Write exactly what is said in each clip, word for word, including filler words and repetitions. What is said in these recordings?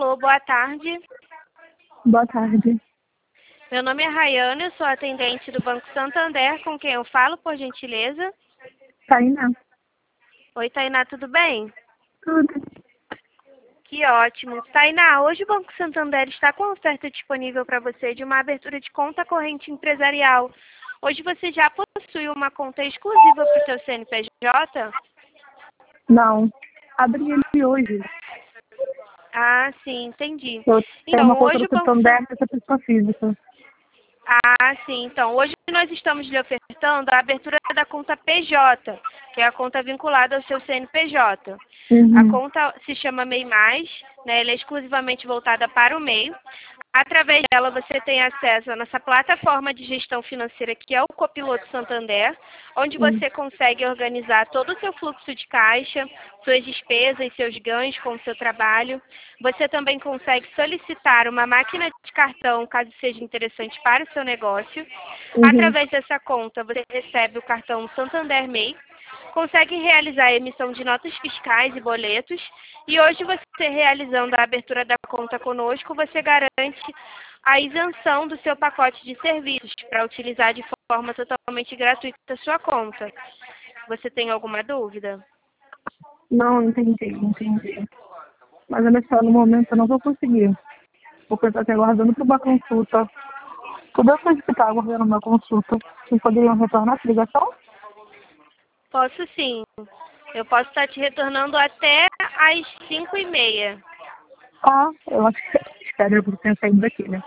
Alô, boa tarde. Boa tarde. Meu nome é Rayane, eu sou atendente do Banco Santander, com quem eu falo, por gentileza? Tainá. Oi, Tainá, tudo bem? Tudo. Que ótimo. Tainá, hoje o Banco Santander está com oferta disponível para você de uma abertura de conta corrente empresarial. Hoje você já possui uma conta exclusiva para o seu C N P J? Não. Abri ele hoje. Ah, sim, entendi. Eu tenho Então, uma conta hoje do o Banco Santander Santander... dessa pessoa física. Ah, sim. Então, hoje nós estamos lhe ofertando a abertura da conta P J, que é a conta vinculada ao seu C N P J. A Uhum. conta se chama MEI Mais, né? Ela é exclusivamente voltada para o MEI. Através dela, você tem acesso à nossa plataforma de gestão financeira, que é o Copiloto Santander, onde Sim. você consegue organizar todo o seu fluxo de caixa, suas despesas, seus ganhos com o seu trabalho. Você também consegue solicitar uma máquina de cartão, caso seja interessante para o seu negócio. Uhum. Através dessa conta, você recebe o cartão Santander MEI, consegue realizar a emissão de notas fiscais e boletos, e hoje você realizando a abertura da conta conosco, você garante a isenção do seu pacote de serviços para utilizar de forma totalmente gratuita a sua conta. Você tem alguma dúvida? Não, entendi, entendi. Mas olha só, no momento eu não vou conseguir. Porque eu estou aqui aguardando para uma consulta. Podia solicitar aguardando uma consulta. Vocês poderiam retornar essa ligação? Posso sim. Eu posso estar te retornando até às cinco e meia. Ah, eu acho que espero eu tenha saído daqui, né?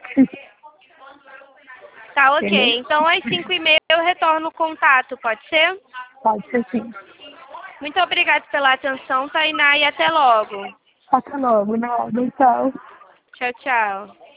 Tá Beleza? ok. Então às cinco e meia eu retorno o contato, pode ser? Pode ser sim. Muito obrigada pela atenção, Tainá, e até logo. Até logo, nada, tchau. Tchau, tchau.